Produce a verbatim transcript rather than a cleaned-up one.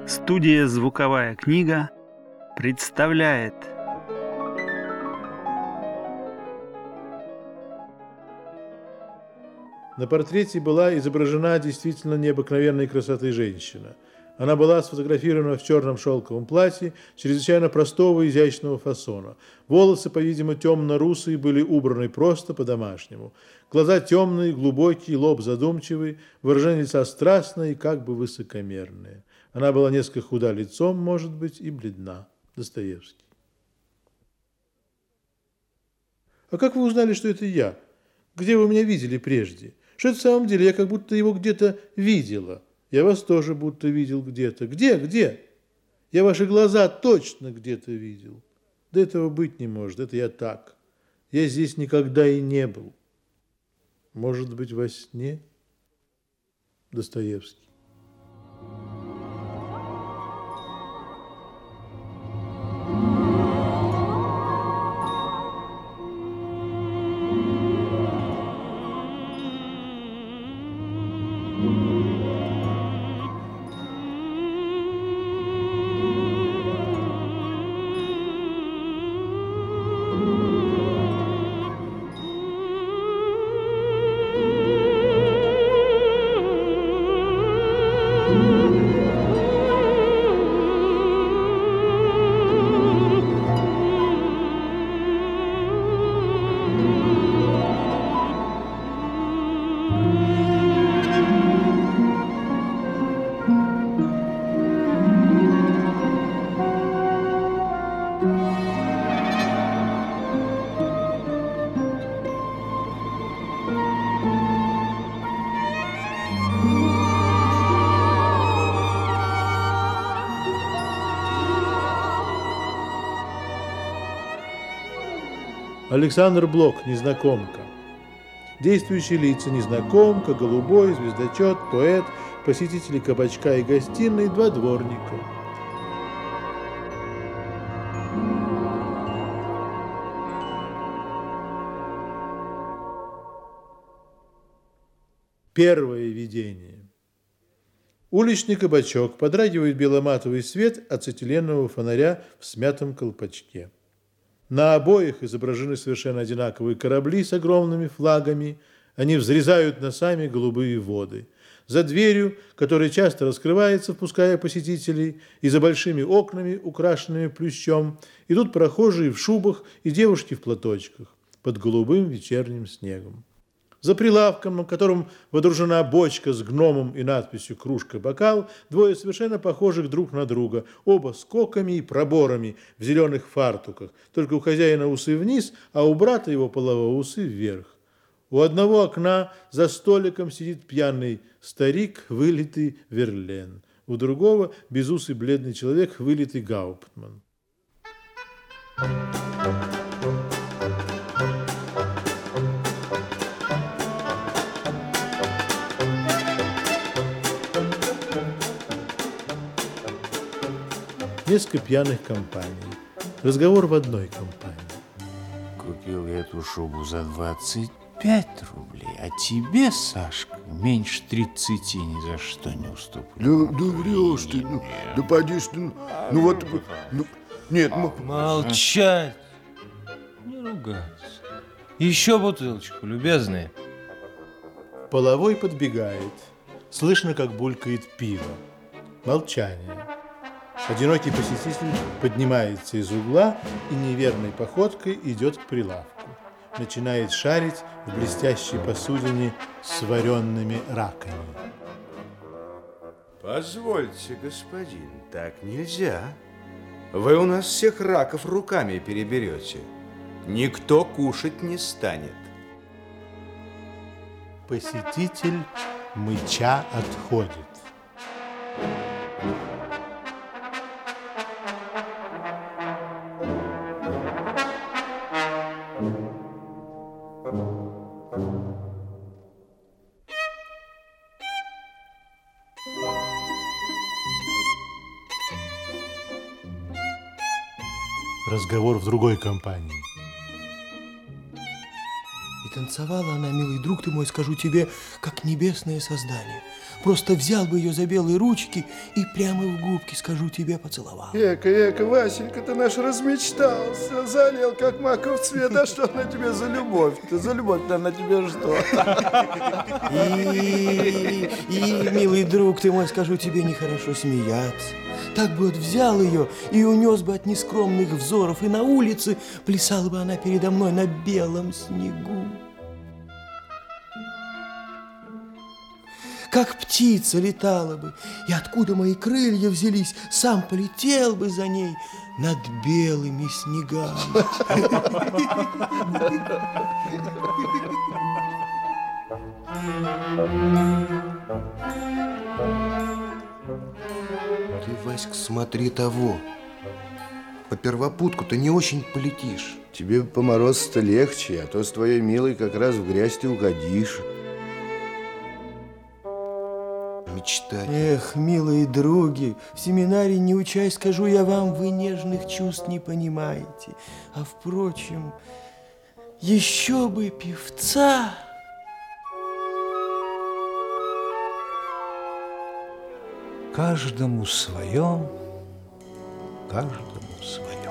Студия «Звуковая книга» представляет На портрете была изображена действительно необыкновенной красоты женщина. Она была сфотографирована в черном шелковом платье, чрезвычайно простого и изящного фасона. Волосы, по-видимому, темно-русые, были убраны просто по-домашнему. Глаза темные, глубокие, лоб задумчивый, выражение лица страстное и как бы высокомерное. Она была несколько худа лицом, может быть, и бледна. Достоевский. А как вы узнали, что это я? Где вы меня видели прежде? Что это в самом деле? Я как будто его где-то видела. Я вас тоже будто видел где-то. Где? Где? Я ваши глаза точно где-то видел. Да этого быть не может. Это я так. Я здесь никогда и не был. Может быть, во сне? Достоевский. Александр Блок, «Незнакомка». Действующие лица: незнакомка, голубой, звездочет, поэт, посетители кабачка и гостиной, два дворника. Первое видение. Уличный кабачок, подрагивает беломатовый свет ацетиленового фонаря в смятом колпачке. На обоих изображены совершенно одинаковые корабли с огромными флагами. Они взрезают носами голубые воды. За дверью, которая часто раскрывается, впуская посетителей, и за большими окнами, украшенными плющом, идут прохожие в шубах и девушки в платочках под голубым вечерним снегом. За прилавком, на котором водружена бочка с гномом и надписью «Кружка-бокал», двое совершенно похожих друг на друга, оба с коками и проборами в зеленых фартуках, только у хозяина усы вниз, а у брата его полового усы вверх. У одного окна за столиком сидит пьяный старик, вылитый Верлен, у другого безусый бледный человек, вылитый Гауптман. Несколько пьяных компаний. Разговор в одной компании. Купил я эту шубу за двадцать пять рублей, а тебе, Сашка, меньше тридцати ни за что не уступлю. Да, да врешь ты, ну, да поди ты, ну, ну вот, ну, нет, ну... Молчать, не ругаться. Еще бутылочку, любезные. Половой подбегает. Слышно, как булькает пиво. Молчание. Одинокий посетитель поднимается из угла и неверной походкой идет к прилавку. Начинает шарить в блестящей посудине с вареными раками. Позвольте, господин, так нельзя. Вы у нас всех раков руками переберете. Никто кушать не станет. Посетитель мыча отходит. Разговор в другой компании. танцевала она, милый друг ты мой, скажу тебе, как небесное создание. Просто взял бы ее за белые ручки и прямо в губки, скажу тебе, поцеловал. Эка, эка, Васенька, ты наш размечтался, залил, как маков цвет. А что на тебе за любовь-то? За любовь-то на тебе что? И, и, милый друг ты мой, скажу тебе, нехорошо смеяться. Так бы вот взял ее и унес бы от нескромных взоров, и на улице плясала бы она передо мной на белом снегу. Как птица летала бы, и откуда мои крылья взялись, сам полетел бы за ней над белыми снегами. Ты, Васька, смотри того. По первопутку-то не очень полетишь. Тебе по морозу-то легче, а то с твоей милой как раз в грязь ты угодишь. Мечтать. Эх, милые други, в семинарии не учась, скажу я вам, вы нежных чувств не понимаете. А впрочем, еще бы певца. Каждому свое, каждому свое.